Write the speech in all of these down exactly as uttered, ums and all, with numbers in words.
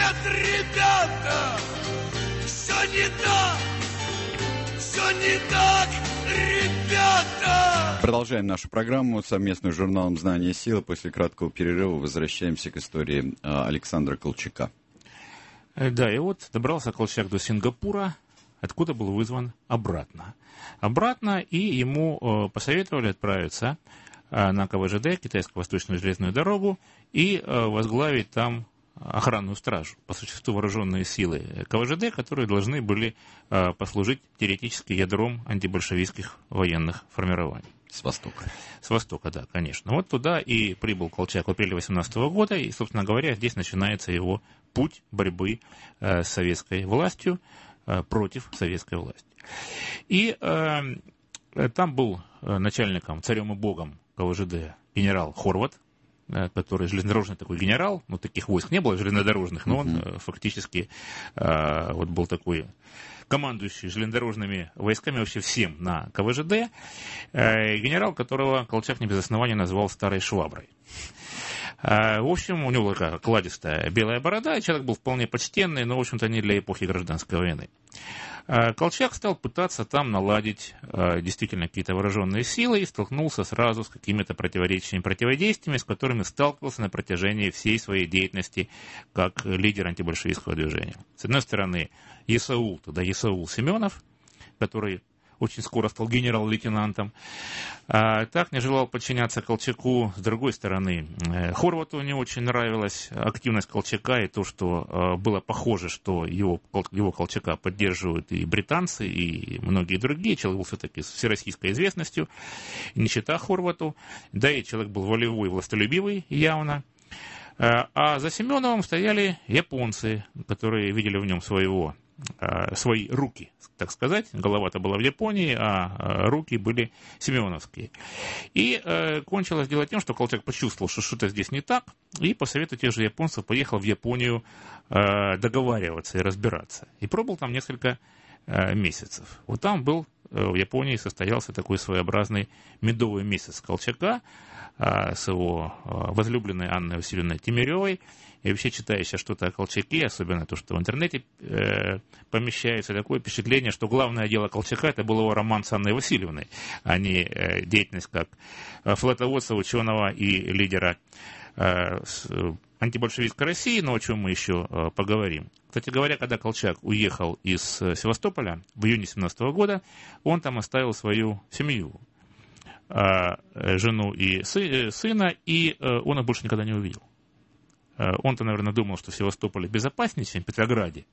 нет, ребята, все не так, все не так, ребята. Продолжаем нашу программу совместную с журналом «Знание и сила». После краткого перерыва возвращаемся к истории Александра Колчака. Да, и вот добрался Колчак до Сингапура, откуда был вызван обратно. Обратно, и ему посоветовали отправиться на ка вэ жэ дэ, Китайско-Восточную железную дорогу, и возглавить там охранную стражу, по существу вооруженные силы ка вэ жэ дэ, которые должны были послужить теоретически ядром антибольшевистских военных формирований. С востока. С востока, да, конечно. Вот туда и прибыл Колчак в апреле восемнадцатого года, и, собственно говоря, здесь начинается его путь борьбы э, с советской властью, э, против советской власти. И э, там был э, начальником, царем и богом ка вэ жэ дэ генерал Хорват, э, который железнодорожный такой генерал, ну, таких войск не было железнодорожных, но он э, фактически э, вот был такой командующий железнодорожными войсками вообще всем на ка вэ жэ дэ, э, генерал, которого Колчак не без основания назвал старой шваброй. Э, в общем, у него такая кладистая белая борода, и человек был вполне почтенный, но, в общем-то, не для эпохи гражданской войны. Э, Колчак стал пытаться там наладить э, действительно какие-то вооруженные силы и столкнулся сразу с какими-то противоречиями, противодействиями, с которыми сталкивался на протяжении всей своей деятельности как лидер антибольшевистского движения. С одной стороны, Есаул, тогда Есаул Семенов, который очень скоро стал генерал-лейтенантом, а, так не желал подчиняться Колчаку. С другой стороны, Хорвату не очень нравилась активность Колчака и то, что а, было похоже, что его, его Колчака поддерживают и британцы, и многие другие. Человек был все-таки с всероссийской известностью, не чита Хорвату, да и человек был волевой, властолюбивый явно. А за Семеновым стояли японцы, которые видели в нем своего свои руки, так сказать. Голова-то была в Японии, а руки были семеновские. И э, кончилось дело тем, что Колчак почувствовал, что что-то здесь не так, и по совету тех же японцев поехал в Японию э, договариваться и разбираться. И пробыл там несколько э, месяцев. Вот там был, э, в Японии состоялся такой своеобразный медовый месяц Колчака э, с его э, возлюбленной Анной Васильевной Тимиревой. И вообще, читая сейчас что-то о Колчаке, особенно то, что в интернете э, помещается, такое впечатление, что главное дело Колчака — это был его роман с Анной Васильевной, а не э, деятельность как флотоводца, ученого и лидера э, с, антибольшевистской России, но о чем мы еще э, поговорим. Кстати говоря, когда Колчак уехал из Севастополя в июне семнадцатого года, он там оставил свою семью, э, жену и сы, сына, и э, он их больше никогда не увидел. Он-то, наверное, думал, что в Севастополе безопаснее, чем в Петрограде.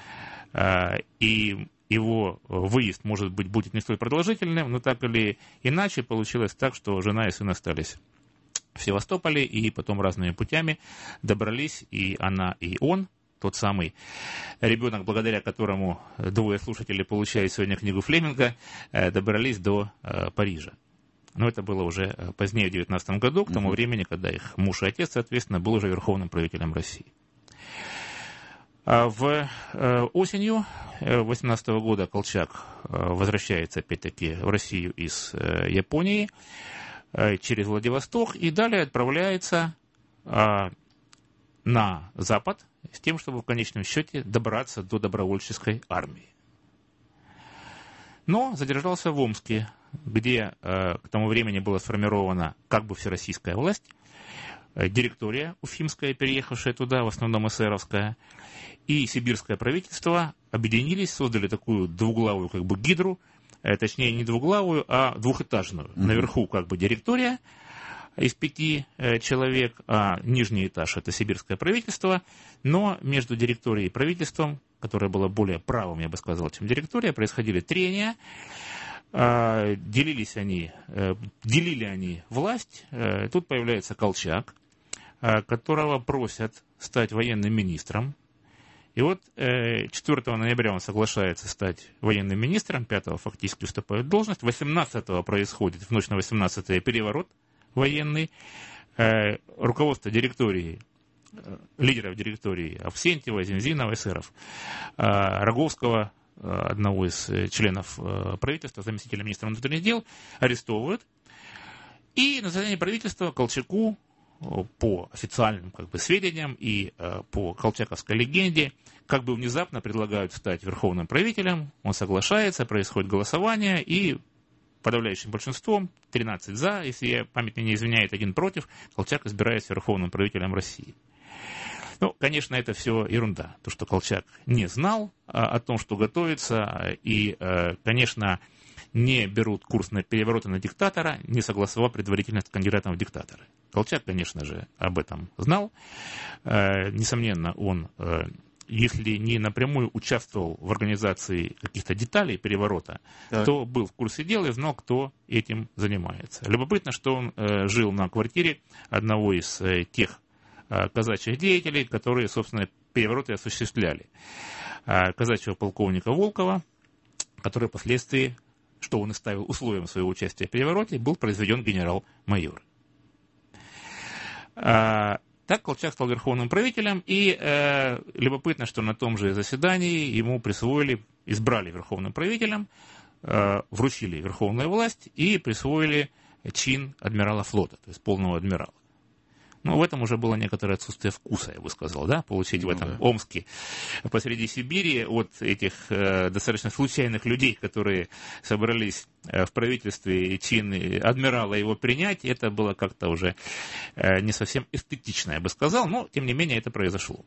И его выезд, может быть, будет не столь продолжительным, но так или иначе получилось так, что жена и сын остались в Севастополе, и потом разными путями добрались, и она, и он, тот самый ребенок, благодаря которому двое слушателей получают сегодня книгу Флеминга, добрались до Парижа. Но это было уже позднее, в девятнадцатом году, к тому времени, когда их муж и отец, соответственно, был уже верховным правителем России. В осенью восемнадцатого года Колчак возвращается, опять-таки, в Россию из Японии через Владивосток и далее отправляется на Запад с тем, чтобы в конечном счете добраться до добровольческой армии. Но задержался в Омске, где э, к тому времени была сформирована как бы всероссийская власть, э, директория уфимская, переехавшая туда, в основном эсеровская, и сибирское правительство объединились, создали такую двуглавую как бы гидру, э, точнее не двуглавую, а двухэтажную. Mm-hmm. Наверху как бы директория из пяти э, человек, а нижний этаж — это сибирское правительство, но между директорией и правительством, которое было более правым, я бы сказал, чем директория, происходили трения. Делились они, делили они власть. Тут появляется Колчак, которого просят стать военным министром. И вот четвёртого ноября он соглашается стать военным министром, пятого фактически вступает в должность, восемнадцатого происходит, в ночь на восемнадцатое, переворот военный. Руководство директории, лидеров директории Авксентьева, Зинзинова, эсеров, Роговского, одного из членов правительства, заместителя министра внутренних дел, арестовывают. И на заседании правительства Колчаку по официальным как бы, сведениям и э, по колчаковской легенде, как бы внезапно предлагают стать верховным правителем, он соглашается, происходит голосование, и подавляющим большинством, тринадцать за, если я память меня не изменяет, один против, Колчак избирается верховным правителем России. Ну, конечно, это все ерунда, то, что Колчак не знал а, о том, что готовится, и, а, конечно, не берут курс на перевороты на диктатора, не согласовав предварительно с кандидатом в диктаторы. Колчак, конечно же, об этом знал. А, несомненно, он, а, если не напрямую участвовал в организации каких-то деталей переворота, так. то был в курсе дела и знал, кто этим занимается. Любопытно, что он а, жил на квартире одного из а, тех казачьих деятелей, которые, собственно, перевороты осуществляли. Казачьего полковника Волкова, который впоследствии, что он и ставил условием своего участия в перевороте, был произведен генерал-майор. Так Колчак стал верховным правителем, и э, любопытно, что на том же заседании ему присвоили, избрали верховным правителем, э, вручили верховную власть и присвоили чин адмирала флота, то есть полного адмирала. Ну, в этом уже было некоторое отсутствие вкуса, я бы сказал, да, получить ну, в этом да. Омске посреди Сибири от этих э, достаточно случайных людей, которые собрались э, в правительстве и чин адмирала его принять, это было как-то уже э, не совсем эстетично, я бы сказал, но, тем не менее, это произошло.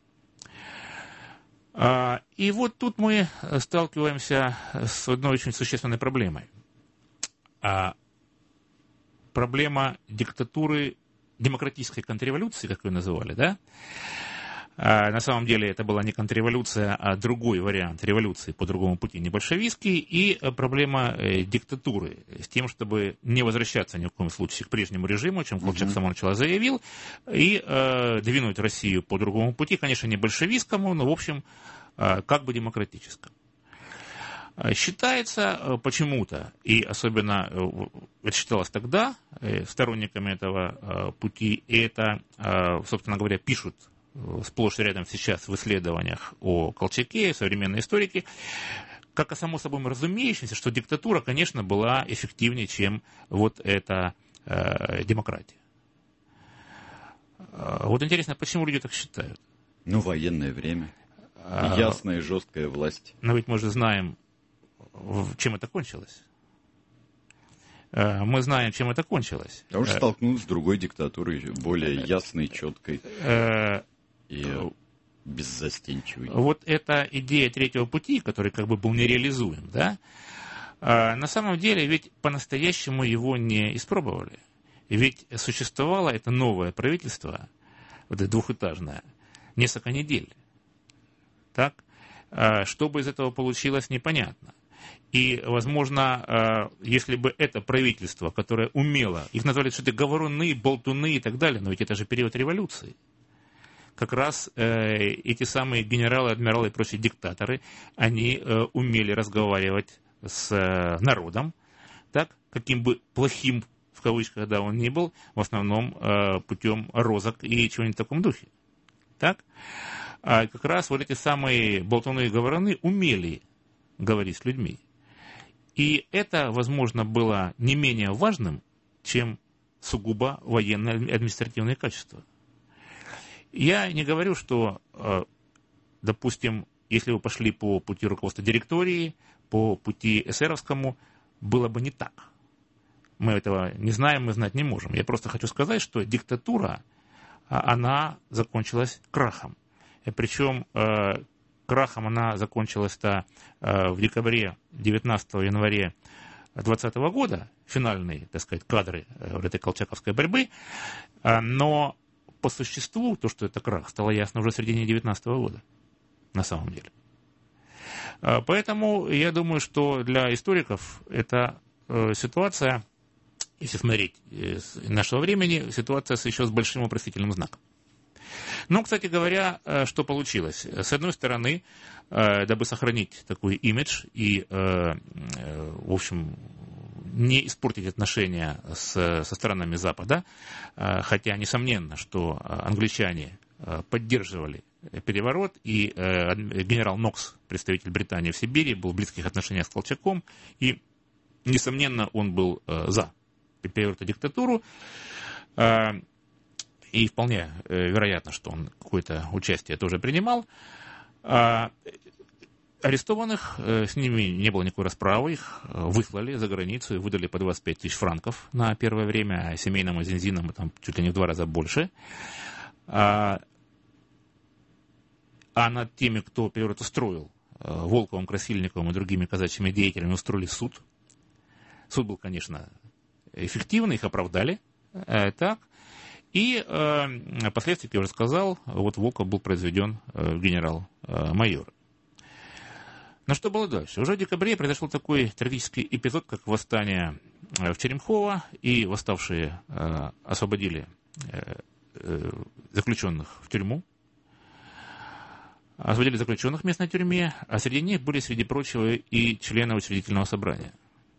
А, и вот тут мы сталкиваемся с одной очень существенной проблемой. А, проблема диктатуры демократической контрреволюции, как ее называли, да? А на самом деле это была не контрреволюция, а другой вариант революции по другому пути, не большевистский, и проблема э, диктатуры с тем, чтобы не возвращаться ни в коем случае к прежнему режиму, чем Колчак mm-hmm. с самого начала заявил, и э, двинуть Россию по другому пути, конечно, не большевистскому, но, в общем, э, как бы демократическому. Считается почему-то, и особенно это считалось тогда, сторонниками этого пути, и это, собственно говоря, пишут сплошь и рядом сейчас в исследованиях о Колчаке, современные историки, как о само собой разумеющемся, что диктатура, конечно, была эффективнее, чем вот эта демократия. Вот интересно, почему люди так считают? Ну, военное время, ясная и жесткая власть. Но ведь мы же знаем, чем это кончилось. Мы знаем, чем это кончилось. Я уже столкнулся с другой диктатурой, более ясной, четкой и беззастенчивой. Вот эта идея третьего пути, который как бы был нереализуем, да, на самом деле ведь по-настоящему его не испробовали. Ведь существовало это новое правительство, вот это двухэтажное, несколько недель. Так? Что бы из этого получилось, непонятно. И, возможно, если бы это правительство, которое умело, их назвали, что это говоруны, болтуны и так далее, но ведь это же период революции. Как раз эти самые генералы, адмиралы и прочие диктаторы, они умели разговаривать с народом, так, каким бы плохим, в кавычках, да, он ни был, в основном путем розок и чего-нибудь в таком духе. Так? А как раз вот эти самые болтуны и говоруны умели говорить с людьми. И это, возможно, было не менее важным, чем сугубо военные административные качества. Я не говорю, что, допустим, если вы пошли по пути руководства директории, по пути эсеровскому, было бы не так. Мы этого не знаем, мы знать не можем. Я просто хочу сказать, что диктатура, она закончилась крахом. Причем крахом она закончилась-то в декабре, девятнадцатого января двадцатого года, финальные, так сказать, кадры вот этой колчаковской борьбы, но по существу то, что это крах, стало ясно уже в середине девятнадцатого года, на самом деле. Поэтому я думаю, что для историков эта ситуация, если смотреть из нашего времени, ситуация еще с большим вопросительным знаком. Но, кстати говоря, что получилось? С одной стороны, дабы сохранить такой имидж и, в общем, не испортить отношения с, со странами Запада, хотя, несомненно, что англичане поддерживали переворот, и генерал Нокс, представитель Британии в Сибири, был в близких отношениях с Колчаком, и, несомненно, он был за переворот и диктатуру. и вполне э, вероятно, что он какое-то участие тоже принимал. А, арестованных, э, с ними не было никакой расправы, их выслали за границу и выдали по двадцать пять тысяч франков на первое время, а семейным азинзинам там чуть ли не в два раза больше. А, а над теми, кто переворот устроил, Волковым, Красильниковым и другими казачьими деятелями, устроили суд. Суд был, конечно, эффективный, их оправдали. Э, так. И э, впоследствии, как я уже сказал, вот Волков был произведен э, в генерал-майор. Но что было дальше? Уже в декабре произошел такой трагический эпизод, как восстание в Черемхово, и восставшие э, освободили э, э, заключенных в тюрьму. Освободили заключенных в местной тюрьме, а среди них были, среди прочего, и члены учредительного собрания.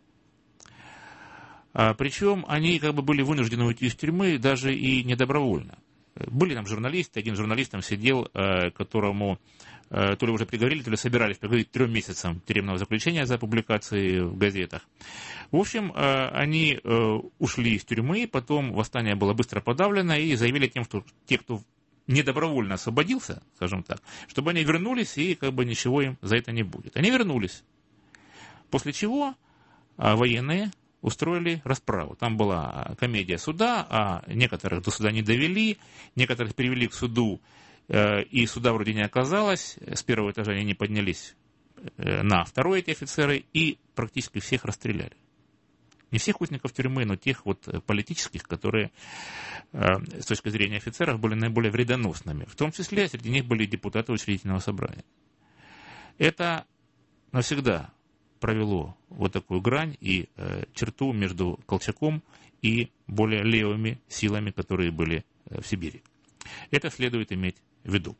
А, причем они как бы были вынуждены уйти из тюрьмы даже и не добровольно. Были там журналисты, один журналист там сидел, которому то ли уже приговорили, то ли собирались приговорить трем месяцам тюремного заключения за публикации в газетах. В общем, они ушли из тюрьмы, потом восстание было быстро подавлено и заявили тем, что те, кто недобровольно освободился, скажем так, чтобы они вернулись и как бы ничего им за это не будет. Они вернулись. После чего военные устроили расправу. Там была комедия суда, а некоторых до суда не довели, некоторых привели к суду, и суда вроде не оказалось. С первого этажа они не поднялись на второй, эти офицеры, и практически всех расстреляли. Не всех узников тюрьмы, но тех вот политических, которые с точки зрения офицеров были наиболее вредоносными. В том числе среди них были депутаты учредительного собрания. Это навсегда провело вот такую грань и э, черту между Колчаком и более левыми силами, которые были э, в Сибири. Это следует иметь в виду.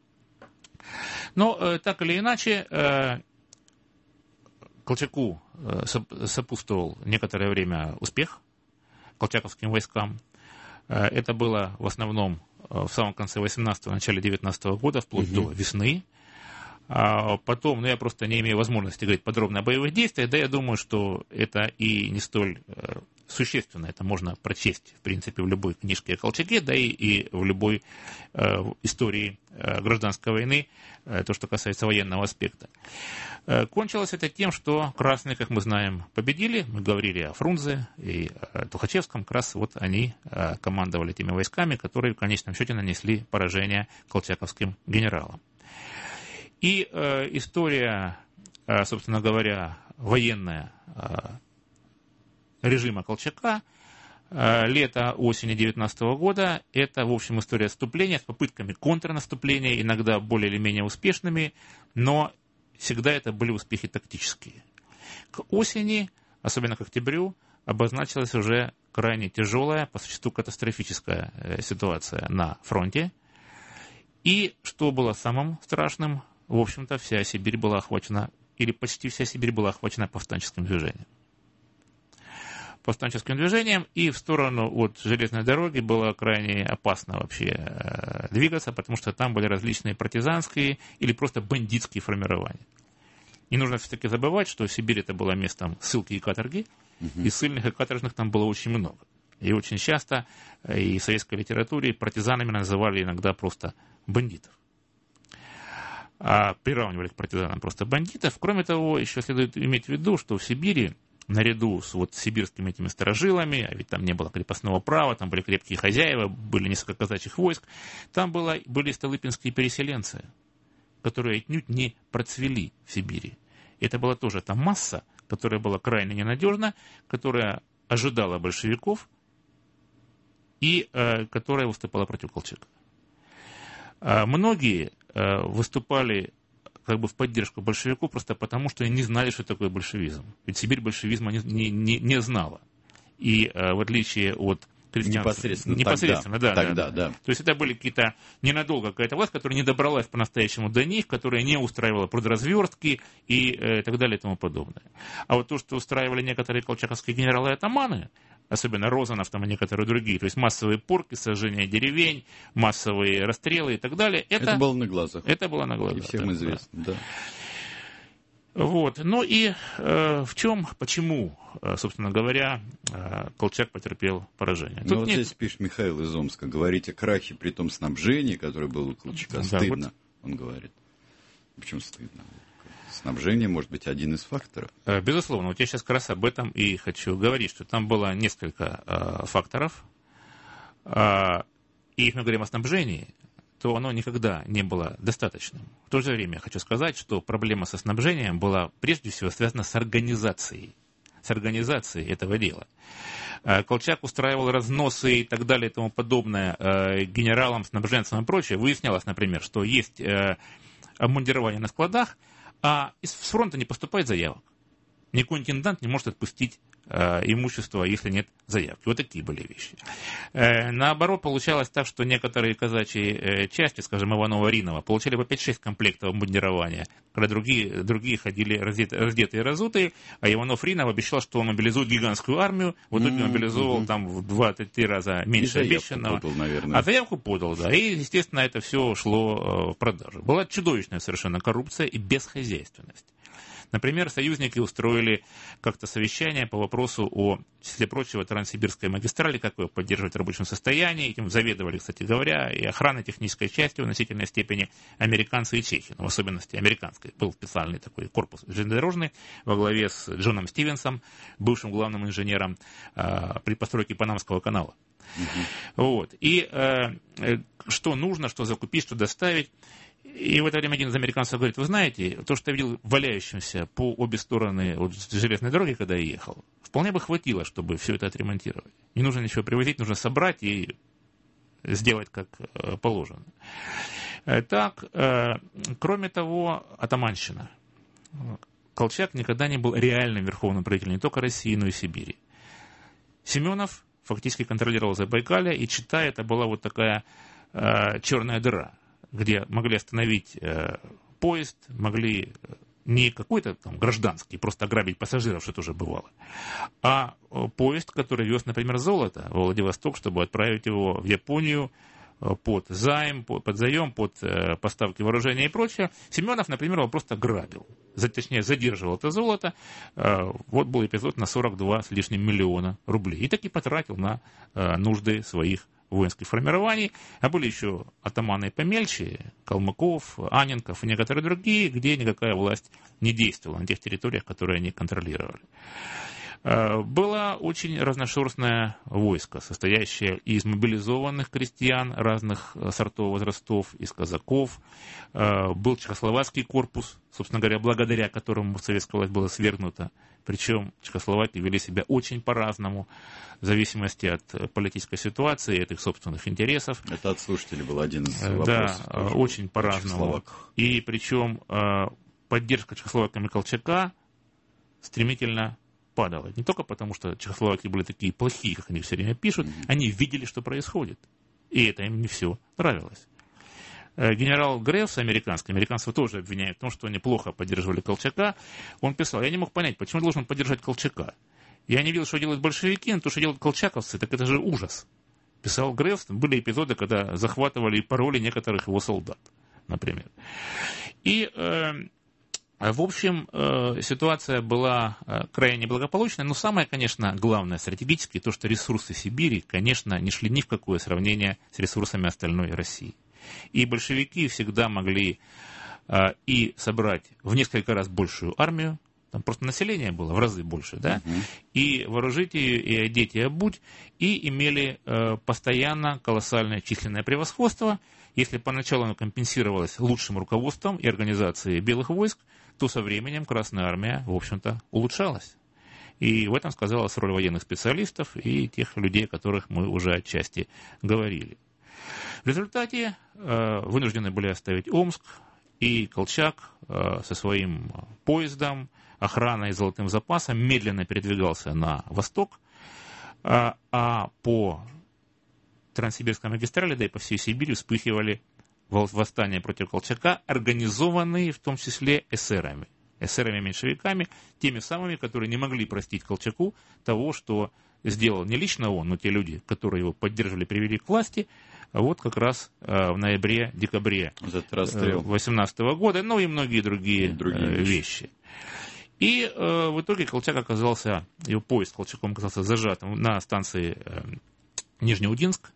Но э, так или иначе, э, Колчаку э, сопутствовал некоторое время успех колчаковским войскам. Э, это было в основном э, в самом конце восемнадцатого, начале девятнадцатого года, вплоть угу. до весны. А потом, ну я просто не имею возможности говорить подробно о боевых действиях, да я думаю, что это и не столь э, существенно, это можно прочесть, в принципе, в любой книжке о Колчаке, да и, и в любой э, истории э, гражданской войны, э, то, что касается военного аспекта. Э, кончилось это тем, что красные, как мы знаем, победили, мы говорили о Фрунзе и о Тухачевском, как раз вот они э, командовали теми войсками, которые в конечном счете нанесли поражение колчаковским генералам. И э, история, э, собственно говоря, военная э, режима Колчака э, лета-осени девятнадцатого года, это, в общем, история отступления с попытками контрнаступления, иногда более или менее успешными, но всегда это были успехи тактические. К осени, особенно к октябрю, обозначилась уже крайне тяжелая, по существу катастрофическая э, ситуация на фронте. И что было самым страшным, в общем-то, вся Сибирь была охвачена, или почти вся Сибирь была охвачена повстанческим движением. Повстанческим движением, и в сторону от железной дороги было крайне опасно вообще э, двигаться, потому что там были различные партизанские или просто бандитские формирования. Не нужно все-таки забывать, что Сибирь это было местом ссылки и каторги, угу. и ссыльных и каторжных там было очень много. И очень часто и в советской литературе партизанами называли иногда просто бандитов. А приравнивали к партизанам просто бандитов. Кроме того, еще следует иметь в виду, что в Сибири, наряду с вот сибирскими этими старожилами, а ведь там не было крепостного права, там были крепкие хозяева, были несколько казачьих войск, там было, были столыпинские переселенцы, которые отнюдь не процвели в Сибири. Это была тоже та масса, которая была крайне ненадежна, которая ожидала большевиков и э, которая выступала против Колчака. А многие э, выступали как бы в поддержку большевиков просто потому, что они не знали, что такое большевизм. Ведь Сибирь большевизма не, не, не, не знала. И э, в отличие от крестьянства... Непосредственно, непосредственно тогда, да, тогда, да, да. да. То есть это были какие-то ненадолго какая-то власть, которая не добралась по-настоящему до них, которая не устраивала продразверстки и э, так далее и тому подобное. А вот то, что устраивали некоторые колчаковские генералы и атаманы, особенно Розанов там и некоторые другие, то есть массовые порки, сожжение деревень, массовые расстрелы и так далее. Это, это было на глазах. Это было на глазах. И всем да, известно, да. Вот. Ну и э, в чем, почему, э, собственно говоря, э, Колчак потерпел поражение? Ну Тут вот нет... здесь пишет Михаил из Омска. Говорить о крахе при том снабжении, которое было у Колчака, Да, стыдно, вот... он говорит. Почему стыдно? Снабжение может быть один из факторов. Э, безусловно. Вот я сейчас как раз об этом и хочу говорить, что там было несколько э, факторов. Э, и если мы говорим о снабжении, то оно никогда не было достаточным. В то же время я хочу сказать, что проблема со снабжением была прежде всего связана с организацией, с организацией этого дела. Колчак устраивал разносы и так далее и тому подобное генералам, снабженцам и прочее. Выяснялось, например, что есть обмундирование на складах, а с фронта не поступает заявок. Никакой интендант не может отпустить э, имущество, если нет заявки. Вот такие были вещи. Э, наоборот, получалось так, что некоторые казачьи э, части, скажем, Иванова-Ринова, получали по пять-шесть комплектов обмундирования, когда другие, другие ходили раздетые, раздетые и разутые, а Иванов-Ринов обещал, что он мобилизует гигантскую армию, в итоге Mm-hmm. мобилизовал там в два-три раза меньше обещанного. Подал, наверное. А заявку подал, да. И, естественно, это все шло э, в продажу. Была чудовищная совершенно коррупция и бесхозяйственность. Например, союзники устроили как-то совещание по вопросу о, в числе прочего, Транссибирской магистрали, как ее поддерживать в рабочем состоянии. Этим заведовали, кстати говоря, и охрана технической части в значительной степени американцы и чехи, но в особенности американской. Был специальный такой корпус железнодорожный во главе с Джоном Стивенсом, бывшим главным инженером э, при постройке Панамского канала. Mm-hmm. Вот. И э, что нужно, что закупить, что доставить. И в это время один из американцев говорит: вы знаете, то, что я видел валяющимся по обе стороны от железной дороги, когда я ехал, вполне бы хватило, чтобы все это отремонтировать. Не нужно ничего привозить, нужно собрать и сделать как положено. Так, кроме того, атаманщина. Колчак никогда не был реальным верховным правителем не только России, но и Сибири. Семенов фактически контролировал Забайкалье, и Чита это была вот такая черная дыра, где могли остановить э, поезд, могли не какой-то там гражданский, просто ограбить пассажиров, что тоже бывало, а э, поезд, который вез, например, золото в Владивосток, чтобы отправить его в Японию э, под займ, под, под заем, под э, поставки вооружения и прочее. Семенов, например, его просто грабил, за, точнее задерживал это золото. Э, вот был эпизод на сорок два с лишним миллиона рублей. И таки потратил на э, нужды своих воинских формирований, а были еще атаманы помельче, Калмыков, Анненков и некоторые другие, где никакая власть не действовала на тех территориях, которые они контролировали. Было очень разношерстное войско, состоящее из мобилизованных крестьян разных сортов, возрастов, из казаков. Был чехословацкий корпус, собственно говоря, благодаря которому советская власть была свергнута. Причем чехословаки вели себя очень по-разному, в зависимости от политической ситуации и от их собственных интересов. Это от слушателей был один из вопросов. Да, очень по-разному. И причем поддержка чехословаками Колчака стремительно падала. Не только потому, что чехословаки были такие плохие, как они все время пишут, mm-hmm. они видели, что происходит. И это им не все нравилось. Генерал Грефс, американский, американцев тоже обвиняют в том, что они плохо поддерживали Колчака. Он писал: я не мог понять, почему я должен поддержать Колчака. Я не видел, что делают большевики, но то, что делают колчаковцы, так это же ужас. Писал Грефс. Были эпизоды, когда захватывали и пароли некоторых его солдат, например. И, э, в общем, э, ситуация была э, крайне благополучная, но самое, конечно, главное стратегически, то, что ресурсы Сибири, конечно, не шли ни в какое сравнение с ресурсами остальной России. И большевики всегда могли э, и собрать в несколько раз большую армию, там просто население было в разы больше, да, uh-huh. и вооружить ее, и одеть, и обуть, и имели э, постоянно колоссальное численное превосходство. Если поначалу оно компенсировалось лучшим руководством и организацией белых войск, то со временем Красная Армия, в общем-то, улучшалась. И в этом сказалась роль военных специалистов и тех людей, о которых мы уже отчасти говорили. В результате э, вынуждены были оставить Омск, и Колчак э, со своим поездом, охраной и золотым запасом медленно передвигался на восток, а, а по Транссибирской магистрали, да и по всей Сибири вспыхивали восстания против Колчака, организованные в том числе эсерами, эсерами-меньшевиками, теми самыми, которые не могли простить Колчаку того, что сделал не лично он, но те люди, которые его поддерживали, привели к власти, вот как раз э, в ноябре-декабре две тысячи восемнадцатого года, ну и многие другие, другие э, вещи. И э, в итоге Колчак оказался, его поезд с Колчаком оказался зажатым на станции э, Нижнеудинск.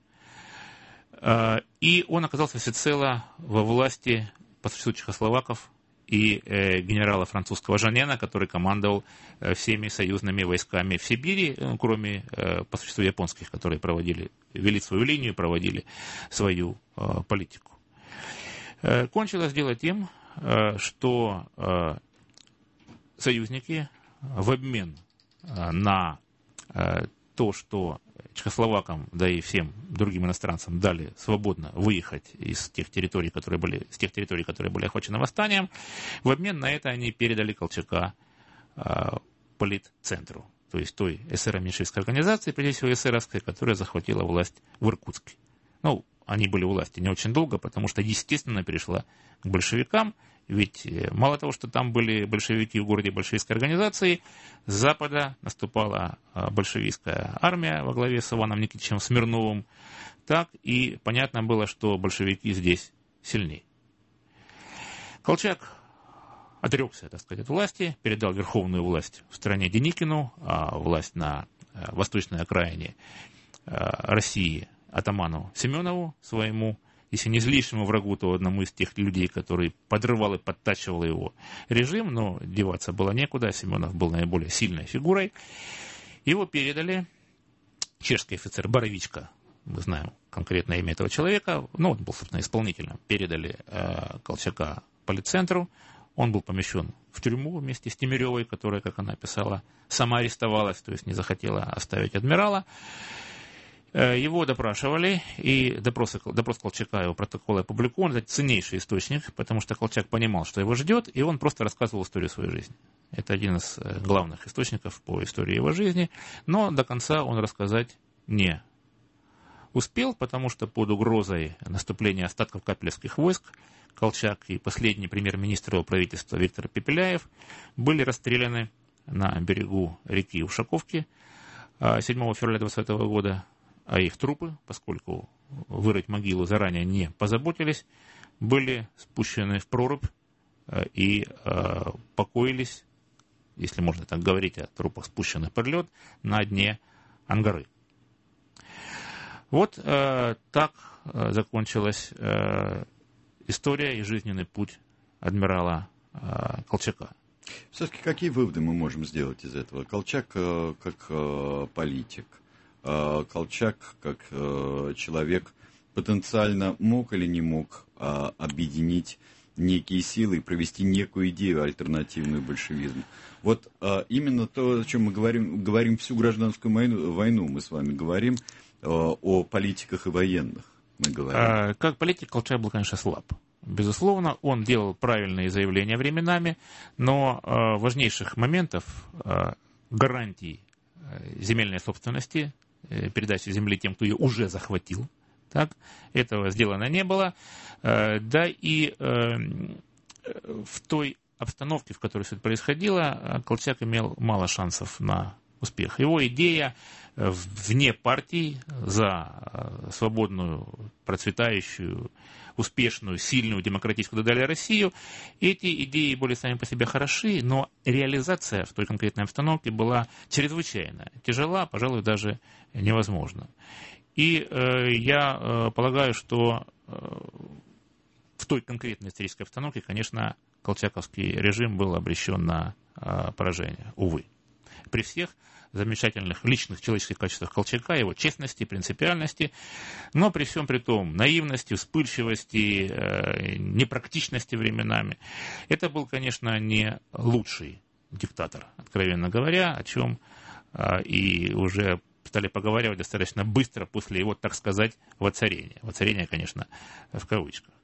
Э, и он оказался всецело во власти по существу чехословаков и э, генерала французского Жанена, который командовал э, всеми союзными войсками в Сибири, э, кроме э, по существу японских, которые проводили, вели свою линию, проводили свою э, политику. Э, кончилось дело тем, э, что э, союзники в обмен на то, что чехословакам, да и всем другим иностранцам дали свободно выехать из тех территорий, которые были, с тех территорий, которые были охвачены восстанием, в обмен на это они передали Колчака политцентру, то есть той эсеро-меньшевистской организации, прежде всего эсеровской, которая захватила власть в Иркутске. Ну, они были у власти не очень долго, потому что, естественно, перешла к большевикам. Ведь мало того, что там были большевики в городе большевистской организации, с запада наступала большевистская армия во главе с Иваном Никитичем Смирновым, так и понятно было, что большевики здесь сильнее. Колчак отрекся, так сказать, от власти, передал верховную власть в стране Деникину, а власть на восточной окраине России атаману Семенову, своему, если не злейшему врагу, то одному из тех людей, который подрывал и подтачивал его режим, но деваться было некуда, Семенов был наиболее сильной фигурой. Его передали, чешский офицер Боровичка, мы знаем конкретное имя этого человека, ну, он был, собственно, исполнителем, передали э, Колчака политцентру, он был помещен в тюрьму вместе с Тимиревой, которая, как она писала, сама арестовалась, то есть не захотела оставить адмирала. Его допрашивали, и допрос, допрос Колчака, его протоколы опубликованы, это ценнейший источник, потому что Колчак понимал, что его ждет, и он просто рассказывал историю своей жизни. Это один из главных источников по истории его жизни, но до конца он рассказать не успел, потому что под угрозой наступления остатков капелевских войск Колчак и последний премьер-министр его правительства Виктор Пепеляев были расстреляны на берегу реки Ушаковки седьмого февраля двадцатого года. А их трупы, поскольку вырыть могилу заранее не позаботились, были спущены в прорубь и э, покоились, если можно так говорить о трупах, спущенных под лед, на дне Ангары. Вот э, так э, закончилась э, история и жизненный путь адмирала э, Колчака. Все-таки какие выводы мы можем сделать из этого? Колчак э, как э, политик, Колчак, как э, человек, потенциально мог или не мог э, объединить некие силы и провести некую идею альтернативную большевизму. Вот э, именно то, о чем мы говорим, говорим всю гражданскую войну, войну мы с вами говорим э, о политиках и военных. Мы говорим. А, как политик Колчак был, конечно, слаб. Безусловно, он делал правильные заявления временами, но э, важнейших моментов, э, гарантий э, земельной собственности, передачи земли тем, кто ее уже захватил. Так? Этого сделано не было. Да и в той обстановке, в которой все это происходило, Колчак имел мало шансов на успех. Его идея вне партий за свободную, процветающую, успешную, сильную, демократическую и так далее Россию, эти идеи были сами по себе хороши, но реализация в той конкретной обстановке была чрезвычайно тяжела, пожалуй, даже невозможна. И э, я э, полагаю, что э, в той конкретной исторической обстановке, конечно, колчаковский режим был обречен на э, поражение, увы. При всех замечательных личных человеческих качествах Колчака, его честности, принципиальности, но при всем при том наивности, вспыльчивости, э, непрактичности временами. Это был, конечно, не лучший диктатор, откровенно говоря, о чем э, и уже стали поговаривать достаточно быстро после его, так сказать, воцарения. Воцарение, конечно, в кавычках.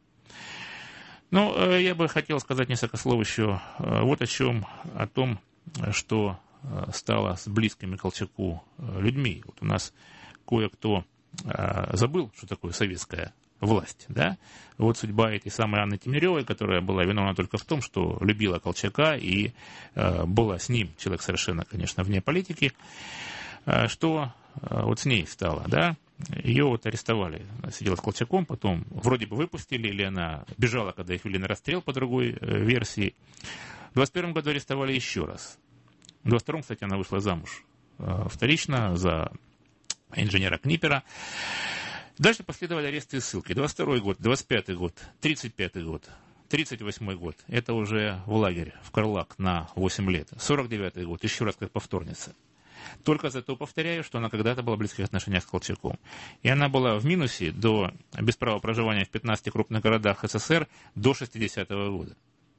Ну, э, я бы хотел сказать несколько слов еще э, вот о чем, о том, что стало с близкими Колчаку людьми. Вот у нас кое-кто э, забыл, что такое советская власть. Да? Вот судьба этой самой Анны Тимиревой, которая была виновна только в том, что любила Колчака и э, была с ним, человек совершенно, конечно, вне политики. Э, что э, вот с ней стало? Да? Ее вот арестовали, она сидела с Колчаком, потом вроде бы выпустили, или она бежала, когда их вели на расстрел по другой э, версии. В двадцать первом году арестовали еще раз. В двадцать втором, кстати, она вышла замуж вторично за инженера Книпера. Дальше последовали аресты и ссылки. двадцать второй год, двадцать пятый год, тридцать пятый год, тридцать восьмой год. Это уже в лагере, в Карлаг на восемь лет. сорок девятый год, еще раз как повторница. Только зато повторяю, что она когда-то была в близких отношениях с Колчаком. И она была в минусе до, без права проживания в пятнадцати крупных городах СССР до шестидесятого года.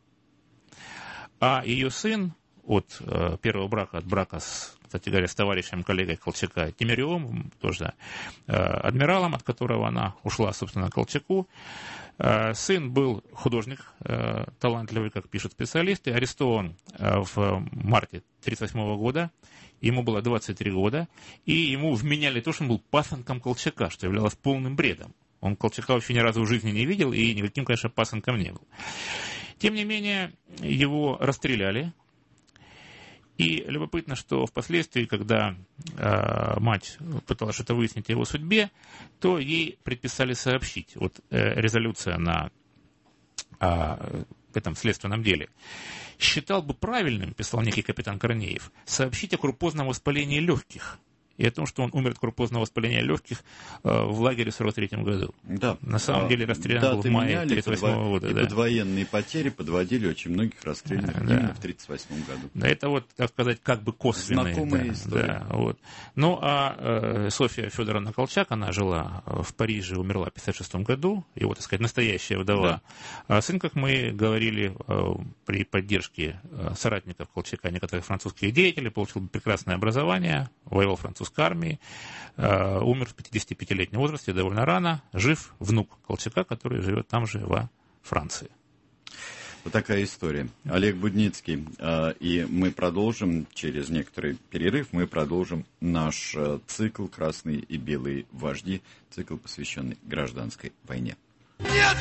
А ее сын от э, первого брака, от брака с, кстати говоря, с товарищем, коллегой Колчака Тимиревым, тоже э, адмиралом, от которого она ушла, собственно, к Колчаку. Э, сын был художник, э, талантливый, как пишут специалисты, арестован э, в марте тридцать восьмого года. Ему было двадцать три года, и ему вменяли то, что он был пасынком Колчака, что являлось полным бредом. Он Колчака вообще ни разу в жизни не видел, и никаким, конечно, пасынком не был. Тем не менее, его расстреляли. И любопытно, что впоследствии, когда э, мать пыталась что-то выяснить о его судьбе, то ей предписали сообщить. Вот э, резолюция на э, этом следственном деле. Считал бы правильным, писал некий капитан Корнеев, сообщить о крупозном воспалении легких. И о том, что он умер от крупозного воспаления легких э, в лагере в сорок третьем году. Да. На самом а, деле расстрелян да, был в мае тридцать восьмого года. И да. Подвоенные потери подводили очень многих расстрелянных да. именно в тридцать восьмом году. Да, это вот, так сказать, как бы косвенные. Знакомые да, истории. Да, вот. Ну, а э, Софья Федоровна Колчак, она жила в Париже, умерла в пятьдесят шестом году. Его, так сказать, настоящая вдова. Да. А сын, как мы говорили, э, при поддержке э, соратников Колчака, некоторых французских деятелей, получил прекрасное образование, воевал в французской армии, э, умер в пятидесятипятилетнем возрасте, довольно рано, жив внук Колчака, который живет там же, во Франции. Вот такая история. Олег Будницкий, э, и мы продолжим, через некоторый перерыв, мы продолжим наш э, цикл «Красные и белые вожди», цикл, посвященный гражданской войне. Нет,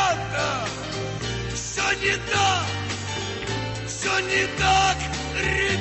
ребята, все не так, все не так, ребята.